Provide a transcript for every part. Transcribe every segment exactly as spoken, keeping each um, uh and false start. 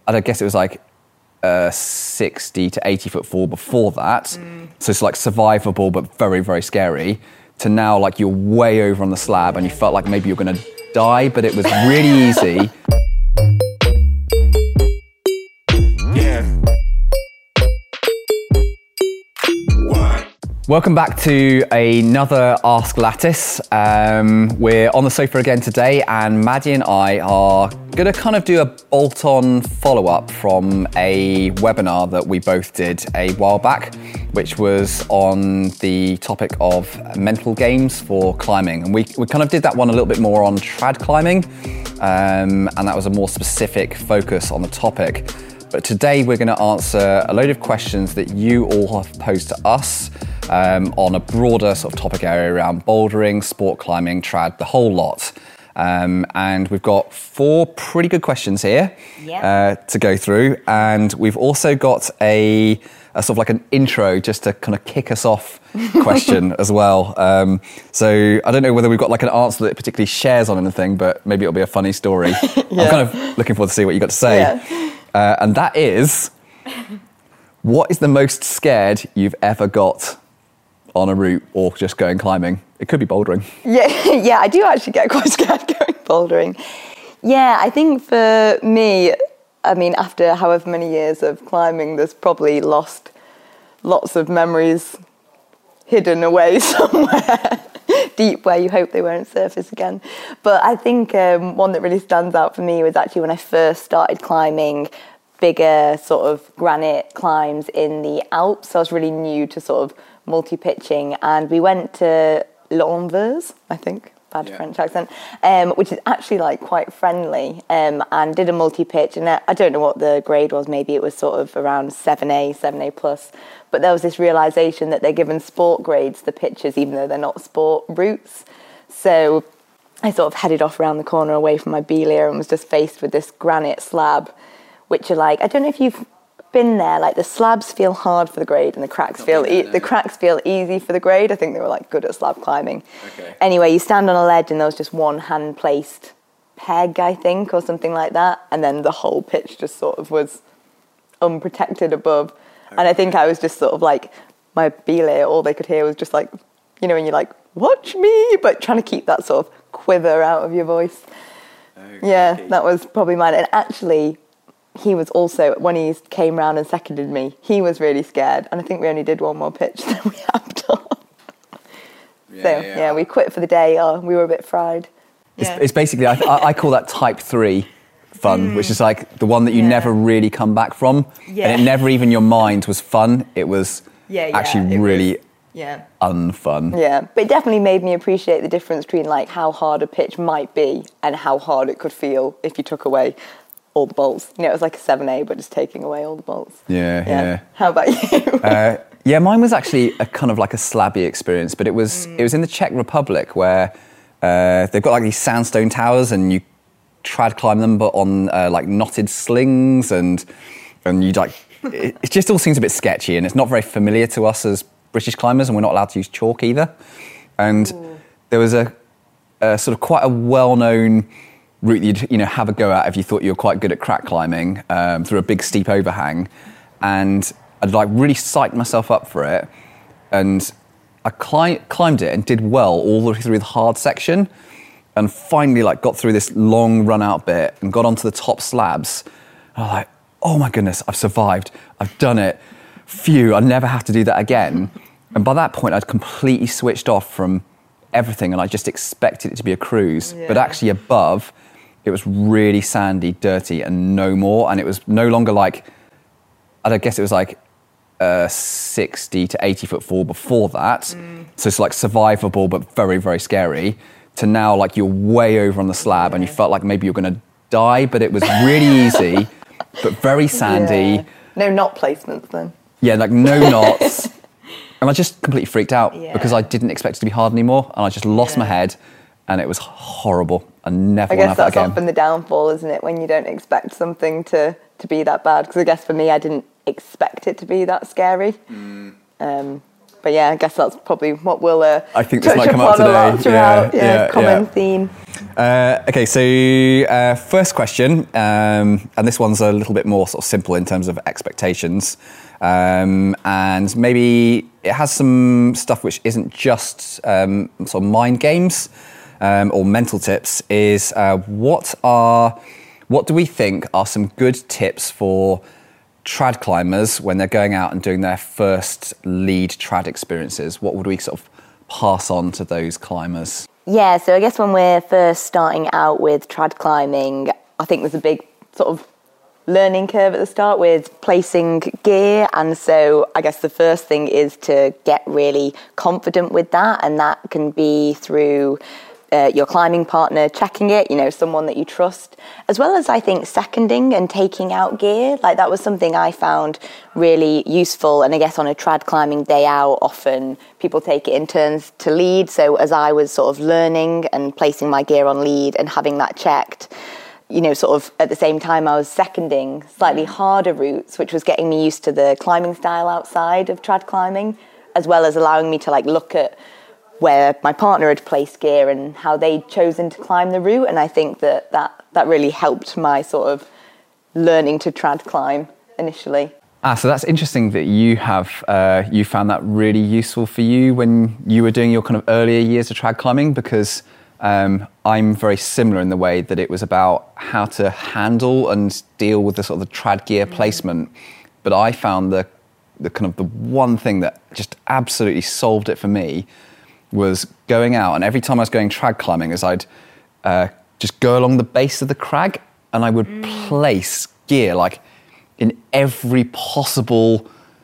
I guess it was like a sixty to eighty foot fall before that. Mm. So it's like survivable, but very, very scary, to now like you're way over on the slab and you felt like maybe you're going to die, but it was really easy. Welcome back to another Ask Lattice. Um, we're on the sofa again today, and Maddie and I are going to kind of do a bolt-on follow-up from a webinar that we both did a while back, which was on the topic of mental games for climbing. And we, we kind of did that one a little bit more on trad climbing, um, and that was a more specific focus on the topic. But today we're going to answer a load of questions that you all have posed to us um, on a broader sort of topic area around bouldering, sport climbing, trad, the whole lot. Um, and we've got four pretty good questions here yep. uh, to go through. And we've also got a, a sort of like an intro just to kind of kick us off question as well. Um, so I don't know whether we've got like an answer that particularly shares on anything, but maybe it'll be a funny story. yeah. I'm kind of looking forward to see what you got to say. Yeah. Uh, and that is, what is the most scared you've ever got on a route or just going climbing? It could be bouldering. Yeah, yeah, I do actually get quite scared going bouldering. Yeah, I think for me, I mean, after however many years of climbing, there's probably lost lots of memories hidden away somewhere deep where you hope they won't surface again. But I think um, one that really stands out for me was actually when I first started climbing bigger sort of granite climbs in the Alps. So I was really new to sort of multi-pitching, and we went to L'Anvers, I think, bad yeah. French accent, um, which is actually like quite friendly, um, and did a multi-pitch, and I don't know what the grade was, maybe it was sort of around seven A, seven A plus, but there was this realisation that they're given sport grades, the pitches, even though they're not sport routes. So I sort of headed off around the corner away from my Belia and was just faced with this granite slab, which are like, I don't know if you've been there, like the slabs feel hard for the grade and the cracks feel e- the cracks feel easy for the grade. I think they were like good at slab climbing. Okay. Anyway, you stand on a ledge and there was just one hand placed peg, I think, or something like that, and then the whole pitch just sort of was unprotected above. Okay. And I think I was just sort of like, my belay, all they could hear was just like, you know, when you're like, watch me, but trying to keep that sort of quiver out of your voice. Okay. Yeah, that was probably mine. And actually, he was also, when he came round and seconded me, he was really scared. And I think we only did one more pitch than we had done. Yeah, so, yeah. yeah, we quit for the day. Oh, we were a bit fried. It's, yeah. it's basically, I, I call that type three fun, mm. which is like the one that you yeah. never really come back from. Yeah. And it never even your mind was fun. It was yeah, yeah, actually it really was, yeah. unfun. Yeah, but it definitely made me appreciate the difference between like how hard a pitch might be and how hard it could feel if you took away all the bolts. You know, it was like a seven A, but just taking away all the bolts. Yeah, yeah. yeah. How about you? uh, yeah, mine was actually a kind of like a slabby experience, but it was mm. it was in the Czech Republic where uh, they've got like these sandstone towers and you trad climb them, but on uh, like knotted slings, and and you like it, it just all seems a bit sketchy, and it's not very familiar to us as British climbers, and we're not allowed to use chalk either. And Ooh. there was a, a sort of quite a well-known route that you'd you know have a go at if you thought you were quite good at crack climbing um, through a big steep overhang, and I'd like really psyched myself up for it, and I cli- climbed it and did well all the way through the hard section. And finally, like, got through this long run-out bit and got onto the top slabs. And I was like, oh my goodness, I've survived. I've done it. Phew, I'll never have to do that again. And by that point, I'd completely switched off from everything, and I just expected it to be a cruise. Yeah. But actually above, it was really sandy, dirty, and no more. And it was no longer like, I guess it was like a sixty to eighty foot fall before that. Mm. So it's like survivable, but very, very scary. To now, like, you're way over on the slab and you felt like maybe you're going to die, but it was really easy, but very sandy. Yeah. No knot placements then. Yeah, like no knots. And I just completely freaked out yeah. because I didn't expect it to be hard anymore, and I just lost yeah. my head, and it was horrible. I never want to have that again. I guess that's often the downfall, isn't it, when you don't expect something to, to be that bad? Because I guess for me, I didn't expect it to be that scary. Mm. Um, But yeah, I guess that's probably what we'll uh, I think this might come up today. Throughout, yeah, yeah, yeah, common yeah. theme. Uh, okay, so uh, first question, um, and this one's a little bit more sort of simple in terms of expectations, um, and maybe it has some stuff which isn't just um, sort of mind games um, or mental tips. Is uh, what are what do we think are some good tips for trad climbers when they're going out and doing their first lead trad experiences? What would we sort of pass on to those climbers? Yeah, so I guess when we're first starting out with trad climbing, I think there's a big sort of learning curve at the start with placing gear. And so I guess the first thing is to get really confident with that. And that can be through Uh, your climbing partner checking it, you know, someone that you trust, as well as I think seconding and taking out gear. Like that was something I found really useful. And I guess on a trad climbing day out, often people take it in turns to lead. So as I was sort of learning and placing my gear on lead and having that checked, you know, sort of at the same time I was seconding slightly harder routes, which was getting me used to the climbing style outside of trad climbing, as well as allowing me to like look at where my partner had placed gear and how they'd chosen to climb the route. And I think that that, that really helped my sort of learning to trad climb initially. Ah, so that's interesting that you have, uh, you found that really useful for you when you were doing your kind of earlier years of trad climbing, because um, I'm very similar in the way that it was about how to handle and deal with the sort of the trad gear mm. placement. But I found the, the kind of the one thing that just absolutely solved it for me was going out, and every time I was going trad climbing is I'd uh, just go along the base of the crag and I would mm. place gear like in every possible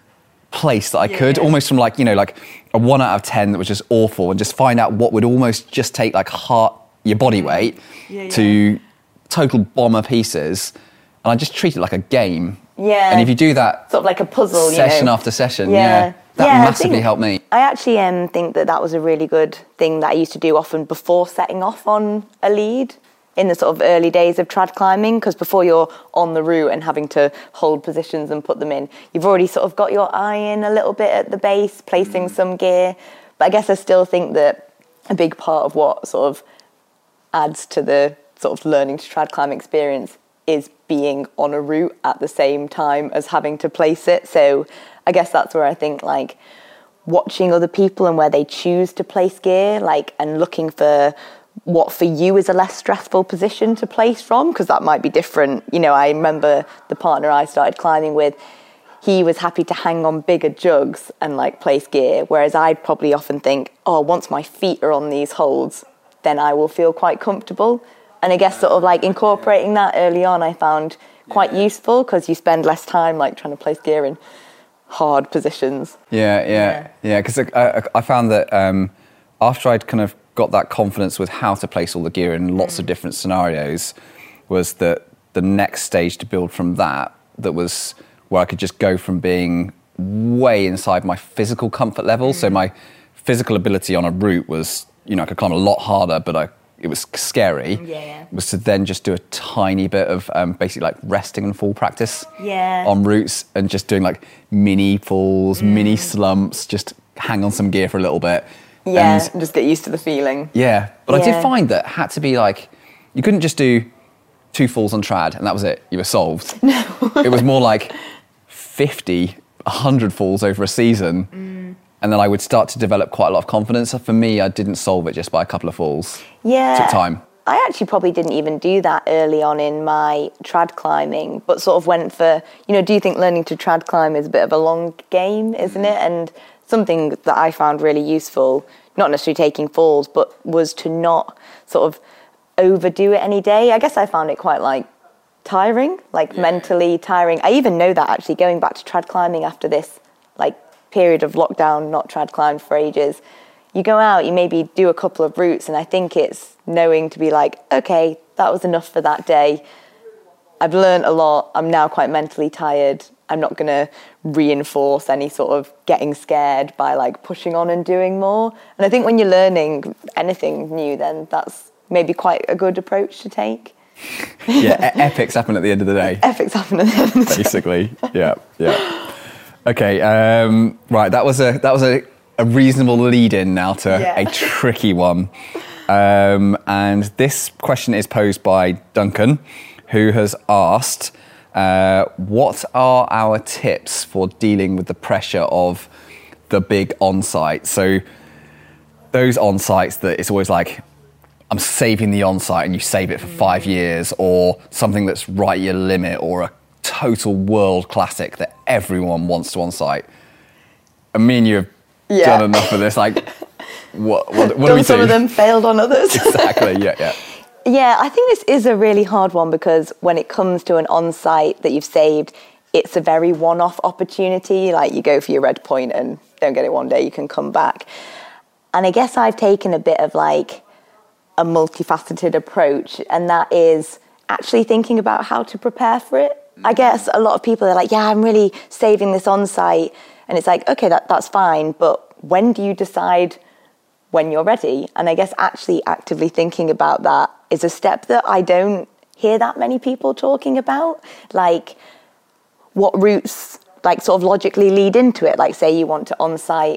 place that I yeah. could, almost from like, you know, like a one out of ten that was just awful, and just find out what would almost just take like heart, your body weight yeah, yeah. to total bomber pieces. And I just treat it like a game. Yeah. And if you do that sort of like a puzzle, session you know. after session, yeah. yeah. That yeah, massively helped me. I actually um, think that that was a really good thing that I used to do often before setting off on a lead in the sort of early days of trad climbing, because before you're on the route and having to hold positions and put them in, you've already sort of got your eye in a little bit at the base, placing mm. some gear. But I guess I still think that a big part of what sort of adds to the sort of learning to trad climb experience is being on a route at the same time as having to place it. So I guess that's where I think like watching other people and where they choose to place gear, like, and looking for what for you is a less stressful position to place from, because that might be different. You know, I remember the partner I started climbing with, he was happy to hang on bigger jugs and like place gear, whereas I'd probably often think, oh, once my feet are on these holds, then I will feel quite comfortable. And I guess sort of like incorporating that early on I found quite useful, because you spend less time like trying to place gear in hard positions. Yeah, yeah, yeah. Because I, I found that um, after I'd kind of got that confidence with how to place all the gear in lots mm. of different scenarios, was that the next stage to build from that, that was where I could just go from being way inside my physical comfort level. Mm. So my physical ability on a route was, you know, I could climb a lot harder, but I it was scary, yeah. was to then just do a tiny bit of um, basically like resting and fall practice yeah. on routes, and just doing like mini falls, mm. mini slumps, just hang on some gear for a little bit. Yeah, and, and just get used to the feeling. Yeah, but yeah. I did find that had to be like, you couldn't just do two falls on trad and that was it, you were solved. No. It was more like fifty, one hundred falls over a season. Mm. And then I would start to develop quite a lot of confidence. So for me, I didn't solve it just by a couple of falls. Yeah. It took time. I actually probably didn't even do that early on in my trad climbing, but sort of went for, you know, do you think learning to trad climb is a bit of a long game, isn't it? And something that I found really useful, not necessarily taking falls, but was to not sort of overdo it any day. I guess I found it quite like tiring, like yeah. mentally tiring. I even know that actually going back to trad climbing after this, like, period of lockdown, not trad climbed for ages, you go out, you maybe do a couple of routes, and I think it's knowing to be like, okay, that was enough for that day. I've learned a lot. I'm now quite mentally tired. I'm not going to reinforce any sort of getting scared by like pushing on and doing more. And I think when you're learning anything new, then that's maybe quite a good approach to take. Yeah, e- epics happen at the end of the day. Epics happen at the end of the day. Basically, yeah, yeah. Okay, um, right. That was a that was a, a reasonable lead-in now to yeah. a tricky one. Um, and this question is posed by Duncan, who has asked, uh, what are our tips for dealing with the pressure of the big on-site? So those on-sites that it's always like, I'm saving the on-site, and you save it for five years, or something that's right at your limit, or a total world classic that everyone wants to on-site. And me and you have Yeah. done enough of this. Like, what, what, what do Done we some do? of them, failed on others. Exactly, yeah, yeah. Yeah, I think this is a really hard one because when it comes to an on-site that you've saved, it's a very one-off opportunity. Like, you go for your red point and don't get it one day, you can come back. And I guess I've taken a bit of like a multifaceted approach, and that is actually thinking about how to prepare for it. I guess a lot of people are like, yeah, I'm really saving this on-site. And it's like, okay, that, that's fine, but when do you decide when you're ready? And I guess actually actively thinking about that is a step that I don't hear that many people talking about. Like, what routes, like, sort of logically lead into it? Like, say you want to on-site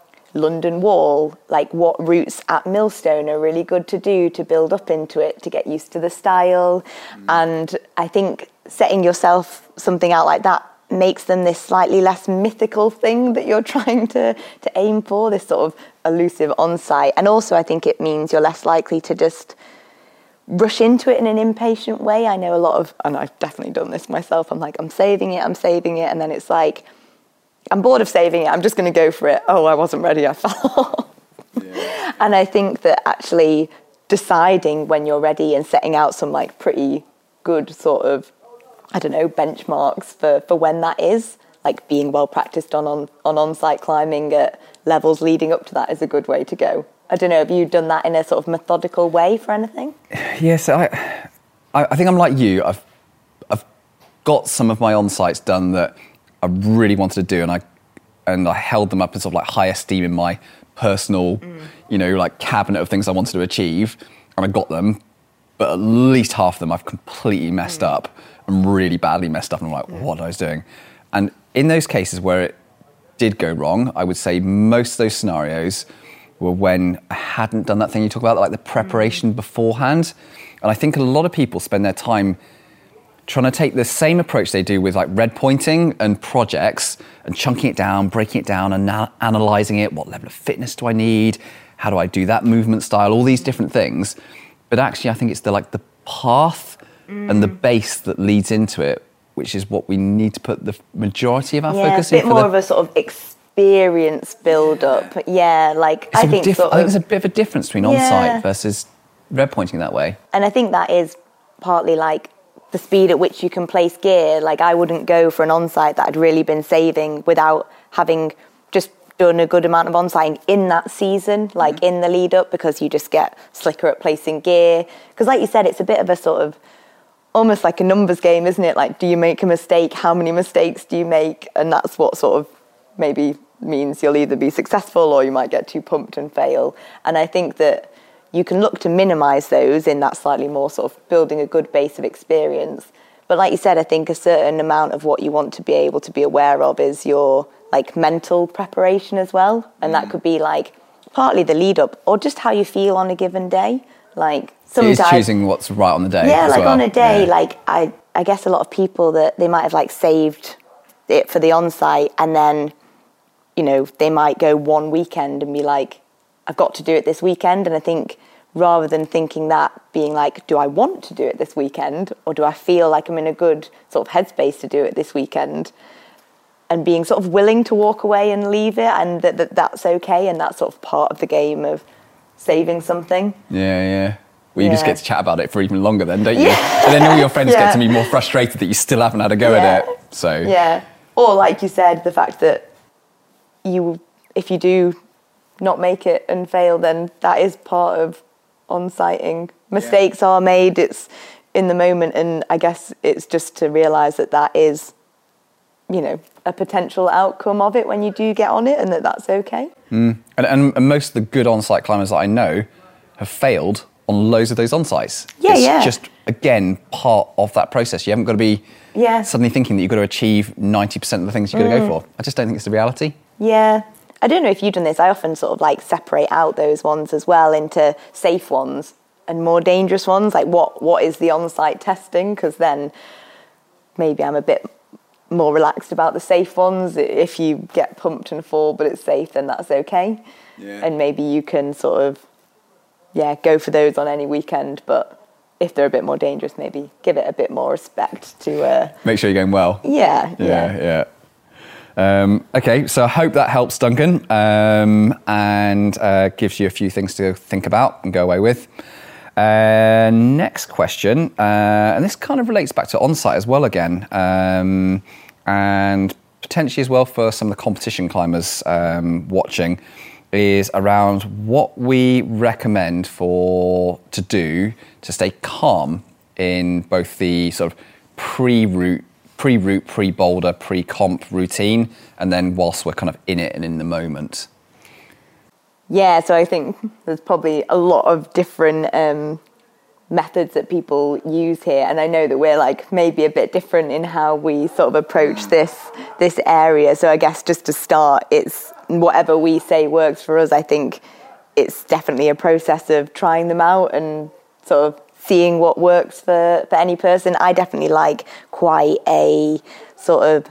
London Wall, like, what routes at Millstone are really good to do to build up into it, to get used to the style. Mm. And I think setting yourself something out like that makes them this slightly less mythical thing that you're trying to, to aim for, this sort of elusive on-site. And also I think it means you're less likely to just rush into it in an impatient way. I know a lot of, and I've definitely done this myself, I'm like, I'm saving it, I'm saving it, and then it's like, I'm bored of saving it, I'm just going to go for it. Oh, I wasn't ready, I fell off. Yeah. And I think that actually deciding when you're ready and setting out some like pretty good sort of, I don't know, benchmarks for, for when that is, like being well practiced on, on, on on-site climbing at levels leading up to that is a good way to go. I don't know, have you done that in a sort of methodical way for anything? Yes, I, I, I think I'm like you. I've, I've got some of my on-sites done that I really wanted to do, and I, and I held them up in sort of like high esteem in my personal, mm. you know, like cabinet of things I wanted to achieve, and I got them, but at least half of them I've completely messed mm. up. And really badly messed up, and I'm like, yeah. what I was doing. And in those cases where it did go wrong, I would say most of those scenarios were when I hadn't done that thing you talk about, like the preparation mm. beforehand. And I think a lot of people spend their time trying to take the same approach they do with like red pointing and projects and chunking it down, breaking it down and na- analysing it. What level of fitness do I need? How do I do that movement style? All these different things. But actually, I think it's the like the path and the base that leads into it, which is what we need to put the majority of our yeah, focus in. in. A bit more the... of a sort of experience build-up. Yeah, like, I think diff- sort of... I think there's a bit of a difference between yeah. on-site versus red pointing that way. And I think that is partly like the speed at which you can place gear. Like, I wouldn't go for an on-site that I'd really been saving without having just done a good amount of on-siting in that season, like mm-hmm. in the lead-up, because you just get slicker at placing gear. Because like you said, it's a bit of a sort of almost like a numbers game, isn't it? Like, do you make a mistake? How many mistakes do you make? And that's what sort of maybe means you'll either be successful or you might get too pumped and fail. And I think that you can look to minimise those in that slightly more sort of building a good base of experience. But like you said, I think a certain amount of what you want to be able to be aware of is your like mental preparation as well. And that could be like partly the lead up or just how you feel on a given day. Like, sometimes, it is choosing what's right on the day. Yeah, as like well. on a day, yeah. like I, I guess a lot of people that they might have like saved it for the on-site, and then, you know, they might go one weekend and be like, I've got to do it this weekend. And I think rather than thinking that, being like, do I want to do it this weekend, or do I feel like I'm in a good sort of headspace to do it this weekend? And being sort of willing to walk away and leave it, and that, that that's okay, and that's sort of part of the game of saving something. Yeah, yeah. Well, you yeah. just get to chat about it for even longer then, don't you? Yeah. And then all your friends yeah. get to be more frustrated that you still haven't had a go yeah. at it. So yeah. Or like you said, the fact that you, if you do not make it and fail, then that is part of on-siting. Mistakes yeah. are made, it's in the moment, and I guess it's just to realise that that is, you know, a potential outcome of it when you do get on it, and that that's okay. Mm. And, and, and most of the good on-site climbers that I know have failed on loads of those on-sites. Yeah, it's yeah. just, again, part of that process. You haven't got to be yeah. suddenly thinking that you've got to achieve ninety percent of the things you've got to mm. go for. I just don't think it's the reality. Yeah. I don't know if you've done this, I often sort of like separate out those ones as well into safe ones and more dangerous ones. Like what what is the on-site testing? Because then maybe I'm a bit more relaxed about the safe ones. If you get pumped and fall but it's safe, then that's okay. Yeah. And maybe you can sort of, yeah, go for those on any weekend, but if they're a bit more dangerous, maybe give it a bit more respect to... Uh, Make sure you're going well. Yeah, yeah. Yeah, yeah. Um, okay, so I hope that helps, Duncan, um, and uh, gives you a few things to think about and go away with. Uh, next question, uh, and this kind of relates back to on-site as well again, um, and potentially as well for some of the competition climbers um, watching, is around what we recommend for to do to stay calm in both the sort of pre-route, pre-route, pre-boulder, pre-comp routine, and then whilst we're kind of in it and in the moment. Yeah, so I think there's probably a lot of different um, methods that people use here, and I know that we're like maybe a bit different in how we sort of approach this this area. So I guess just to start, it's whatever we say works for us. I think it's definitely a process of trying them out and sort of seeing what works for, for any person. I definitely like quite a sort of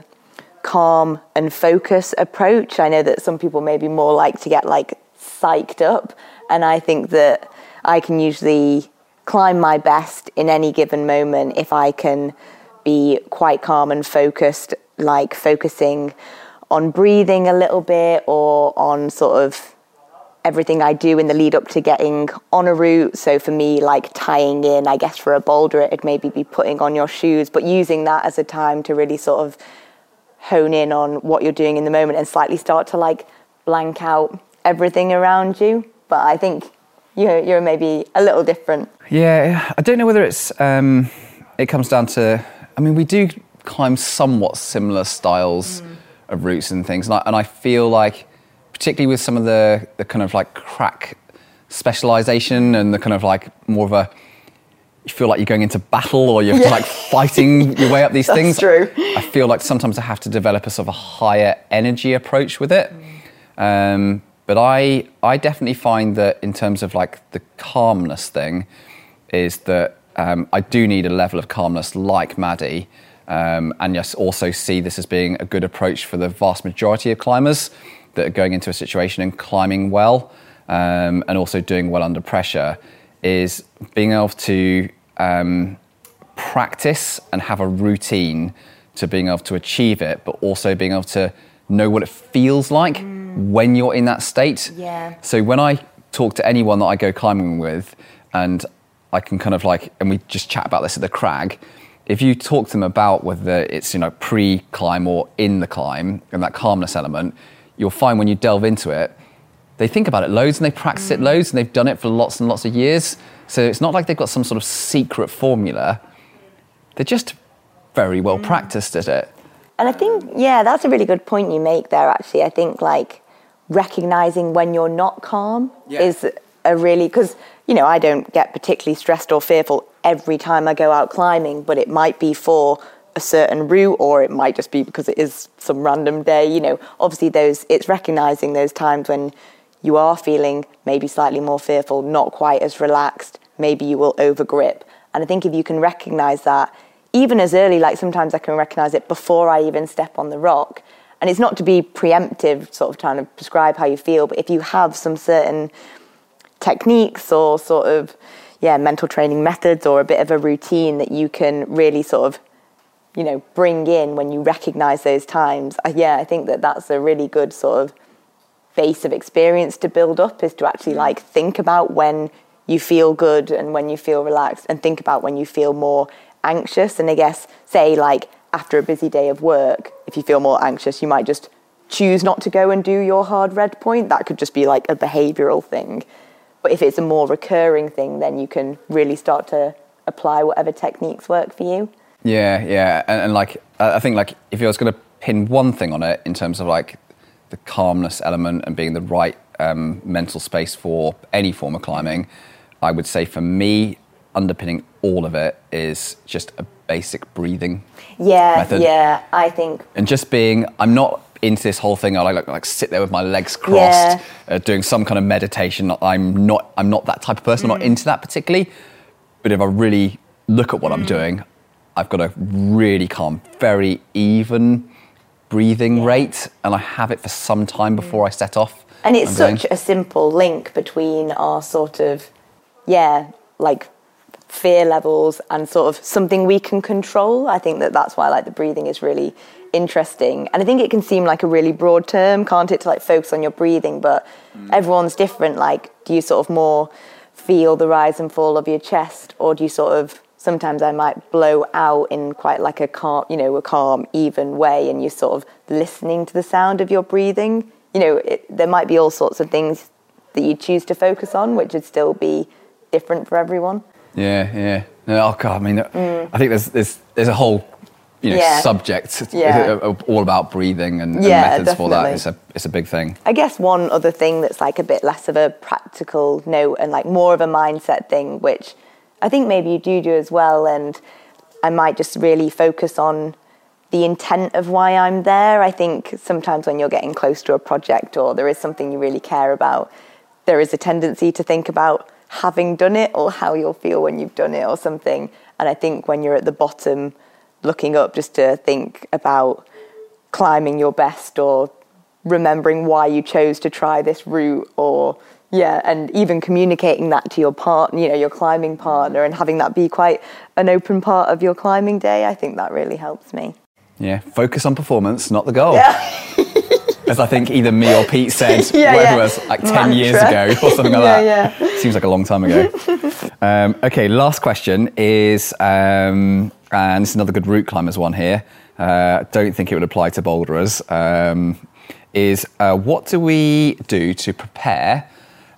calm and focus approach. I know that some people maybe more like to get like psyched up, and I think that I can usually climb my best in any given moment if I can be quite calm and focused, like focusing on breathing a little bit or on sort of everything I do in the lead up to getting on a route. So for me, like tying in, I guess for a boulder, it'd maybe be putting on your shoes, but using that as a time to really sort of hone in on what you're doing in the moment and slightly start to like blank out everything around you. But I think you're, you're maybe a little different. Yeah, I don't know whether it's, um, it comes down to, I mean, we do climb somewhat similar styles mm. of routes and things. And I, and I feel like, particularly with some of the, the kind of like crack specialization and the kind of like more of a, you feel like you're going into battle or you're yeah. like fighting your way up these That's things. True. I feel like sometimes I have to develop a sort of a higher energy approach with it. Mm. Um, but I, I definitely find that in terms of like the calmness thing is that um, I do need a level of calmness like Maddie. Um, and just also see this as being a good approach for the vast majority of climbers that are going into a situation and climbing well, um, and also doing well under pressure, is being able to um, practice and have a routine to being able to achieve it, but also being able to know what it feels like mm. when you're in that state. Yeah. So when I talk to anyone that I go climbing with, and I can kind of like, and we just chat about this at the crag, if you talk to them about whether it's, you know, pre-climb or in the climb and that calmness element, you'll find when you delve into it, they think about it loads and they practice mm. it loads and they've done it for lots and lots of years. So it's not like they've got some sort of secret formula. They're just very well mm. practiced at it. And I think, yeah, that's a really good point you make there, actually. I think, like, recognizing when you're not calm yeah. is a really, because, you know, I don't get particularly stressed or fearful every time I go out climbing, but it might be for a certain route, or it might just be because it is some random day. You know, obviously those, it's recognizing those times when you are feeling maybe slightly more fearful, not quite as relaxed, maybe you will overgrip. And I think if you can recognize that, even as early, like sometimes I can recognize it before I even step on the rock. And it's not to be preemptive, sort of trying to prescribe how you feel, but if you have some certain techniques or sort of, yeah, mental training methods or a bit of a routine that you can really sort of, you know, bring in when you recognize those times, yeah, I think that that's a really good sort of base of experience to build up, is to actually like think about when you feel good and when you feel relaxed, and think about when you feel more anxious. And I guess, say like after a busy day of work, if you feel more anxious, you might just choose not to go and do your hard red point. That could just be like a behavioral thing. But if it's a more recurring thing, then you can really start to apply whatever techniques work for you. Yeah, yeah. And, and like, I think like if I was going to pin one thing on it in terms of like the calmness element and being the right um, mental space for any form of climbing, I would say for me, underpinning all of it is just a basic breathing yeah, method. Yeah, I think. And just being, I'm not into this whole thing. I like, like, like sit there with my legs crossed, Yeah. uh, doing some kind of meditation. I'm not, I'm not that type of person. I'm not into that particularly. But if I really look at what I'm doing, I've got a really calm, very even breathing rate, and I have it for some time before I set off. And it's I'm such going. a simple link between our sort of, yeah, like fear levels and sort of something we can control. I think that that's why like the breathing is really interesting. And I think it can seem like a really broad term, can't it, to like focus on your breathing, but mm. everyone's different. Like, do you sort of more feel the rise and fall of your chest, or do you sort of, sometimes I might blow out in quite like a calm, you know, a calm, even way, and you're sort of listening to the sound of your breathing. You know, it, there might be all sorts of things that you choose to focus on, which would still be different for everyone. Yeah, yeah. No, oh God, I mean, mm. I think there's there's there's a whole, you know, yeah. subject yeah. all about breathing and, yeah, and methods definitely. for that. It's a it's a big thing. I guess one other thing that's like a bit less of a practical note and like more of a mindset thing, which I think maybe you do do as well, and I might just really focus on the intent of why I'm there. I think sometimes when you're getting close to a project or there is something you really care about, there is a tendency to think about having done it or how you'll feel when you've done it or something. And I think when you're at the bottom looking up, just to think about climbing your best or remembering why you chose to try this route, or yeah, and even communicating that to your partner, you know, your climbing partner, and having that be quite an open part of your climbing day. I think that really helps me. Yeah, focus on performance, not the goal. Yeah. As I think either me or Pete said, yeah, whatever yeah. it was, like ten Mantra. years ago or something like yeah, that. Yeah. Seems like a long time ago. um, okay, last question is, um, and this is another good route climbers one here. Uh, don't think it would apply to boulderers. Um, is uh, what do we do to prepare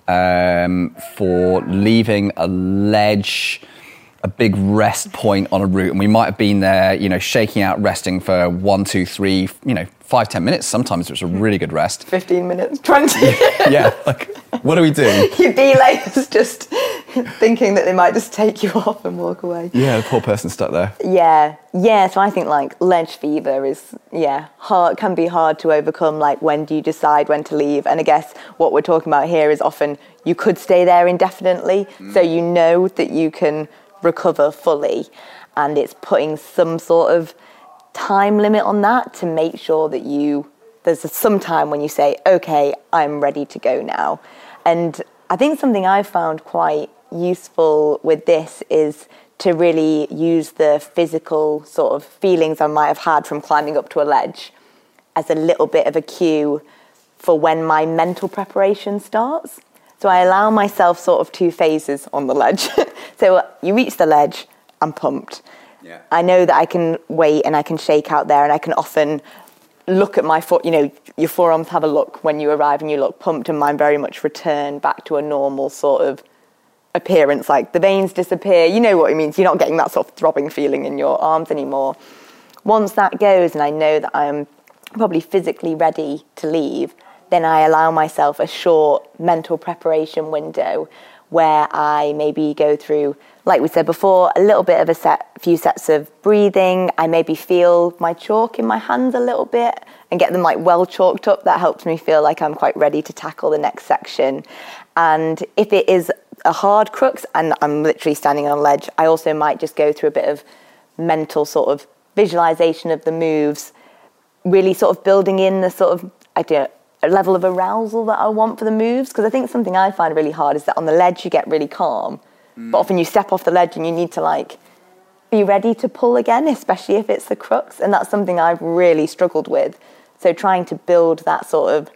um, for leaving a ledge, a big rest point on a route, and we might have been there, you know, shaking out, resting for one, two, three, you know, five, ten minutes. Sometimes it was a really good rest. fifteen minutes, twenty. Yeah, like, what do we do? Your delayers just thinking that they might just take you off and walk away. Yeah, the poor person stuck there. Yeah, yeah. So I think like ledge fever is, yeah, hard, can be hard to overcome. Like, when do you decide when to leave? And I guess what we're talking about here is often you could stay there indefinitely, mm. so you know that you can recover fully, and it's putting some sort of time limit on that to make sure that you there's some time when you say, okay, I'm ready to go now. And I think something I've found quite useful with this is to really use the physical sort of feelings I might have had from climbing up to a ledge as a little bit of a cue for when my mental preparation starts. So I allow myself sort of two phases on the ledge. So you reach the ledge, I'm pumped. Yeah. I know that I can wait and I can shake out there, and I can often look at my foot, you know, your forearms have a look when you arrive and you look pumped, and mine very much return back to a normal sort of appearance, like the veins disappear. You know what it means. You're not getting that sort of throbbing feeling in your arms anymore. Once that goes and I know that I'm probably physically ready to leave, then I allow myself a short mental preparation window where I maybe go through, like we said before, a little bit of a set, few sets of breathing. I maybe feel my chalk in my hands a little bit and get them like well chalked up. That helps me feel like I'm quite ready to tackle the next section. And if it is a hard crux and I'm literally standing on a ledge, I also might just go through a bit of mental sort of visualization of the moves, really sort of building in the sort of, I don't know, a level of arousal that I want for the moves. Because I think something I find really hard is that on the ledge you get really calm, mm. but often you step off the ledge and you need to like be ready to pull again, especially if it's the crux. And that's something I've really struggled with. So trying to build that sort of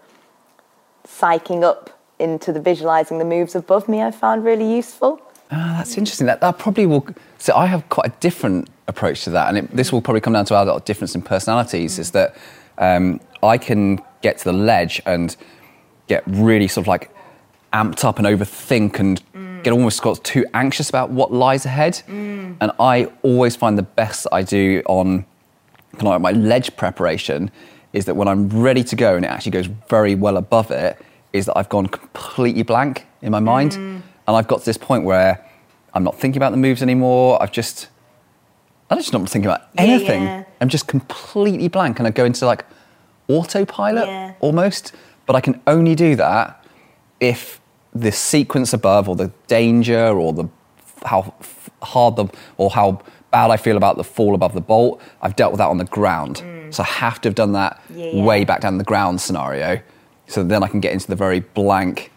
psyching up into the visualizing the moves above me, I found really useful. Ah, that's interesting. That that probably will. So I have quite a different approach to that, and it, this will probably come down to our difference in personalities. Mm. Is that um, I can get to the ledge and get really sort of like amped up and overthink and mm. get almost got too anxious about what lies ahead. Mm. And I always find the best that I do on kind of like my ledge preparation is that when I'm ready to go and it actually goes very well above it, is that I've gone completely blank in my mind. Mm. And I've got to this point where I'm not thinking about the moves anymore. I've just, I'm just not thinking about anything. Yeah, yeah. I'm just completely blank. And I go into like, autopilot Yeah. almost, but I can only do that if the sequence above, or the danger, or the how f- hard the or how bad I feel about the fall above the bolt, I've dealt with that on the ground. Mm. So I have to have done that yeah, yeah. way back down the ground scenario, so then I can get into the very blank,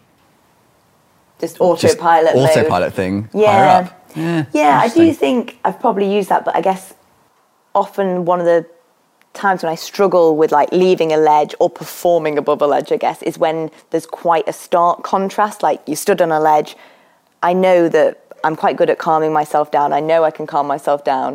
just autopilot, just mode. autopilot thing Yeah. higher up. Yeah, yeah. I do think I've probably used that, but I guess often one of the times when I struggle with like leaving a ledge or performing above a ledge, I guess, is when there's quite a stark contrast. Like you stood on a ledge, I know that I'm quite good at calming myself down. I know I can calm myself down.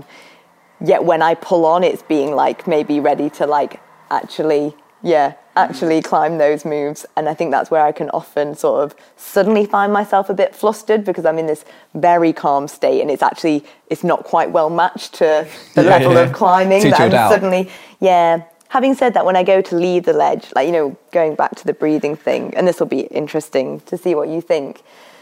Yet when I pull on, it's being like maybe ready to like actually, yeah, actually climb those moves. And I think that's where I can often sort of suddenly find myself a bit flustered, because I'm in this very calm state and it's actually, it's not quite well matched to the yeah, level yeah. of climbing. Too that I'm chilled out. suddenly, yeah. Having said that, when I go to leave the ledge, like, you know, going back to the breathing thing, and this will be interesting to see what you think,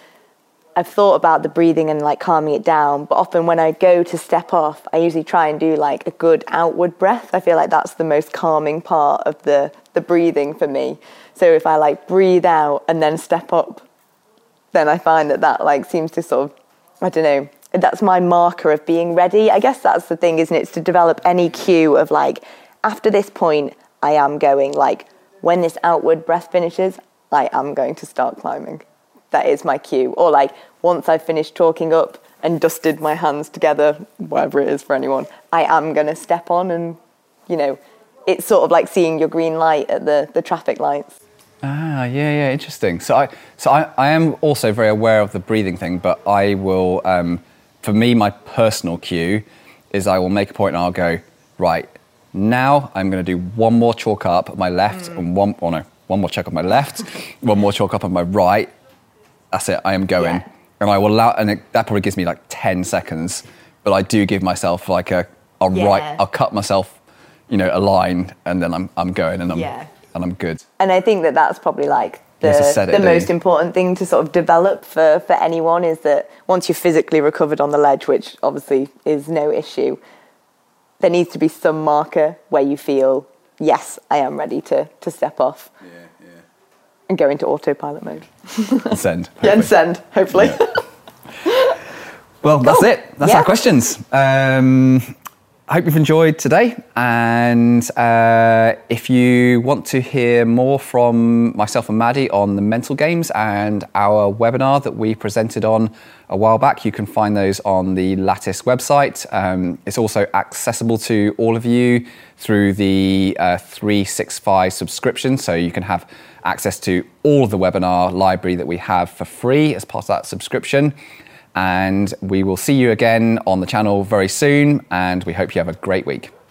I've thought about the breathing and like calming it down, but often when I go to step off, I usually try and do like a good outward breath. I feel like that's the most calming part of the, the breathing for me. So if I like breathe out and then step up, then I find that that like seems to sort of, I don't know, that's my marker of being ready. I guess that's the thing, isn't it? It's to develop any cue of like, after this point, I am going, like when this outward breath finishes, I am going to start climbing. That is my cue. Or like once I've finished talking up and dusted my hands together, whatever it is for anyone, I am going to step on, and, you know, it's sort of like seeing your green light at the, the traffic lights. Ah, yeah, yeah, interesting. So I, so I, I am also very aware of the breathing thing, but I will, um, for me, my personal cue is I will make a point and I'll go, right, now I'm going to do one more chalk up on my left mm. and one, oh no, one more chalk up on my left, one more chalk up on my right. That's it, I am going. Yeah. And I will allow, and it, that probably gives me like ten seconds, but I do give myself like a, a yeah. right, I'll cut myself, you know, a line, and then I'm I'm going, and I'm yeah. and I'm good. And I think that that's probably like the, it, the most you? important thing to sort of develop for, for anyone, is that once you're physically recovered on the ledge, which obviously is no issue, there needs to be some marker where you feel, yes, I am ready to, to step off. Yeah. And go into autopilot mode. And send. Yeah, and send, hopefully. Yeah. Well, cool. That's it. That's yeah. our questions. Um, I hope you've enjoyed today. And uh, if you want to hear more from myself and Maddie on the mental games and our webinar that we presented on a while back, you can find those on the Lattice website. Um, it's also accessible to all of you through the uh, three sixty-five subscription. So you can have access to all of the webinar library that we have for free as part of that subscription. And we will see you again on the channel very soon, and we hope you have a great week.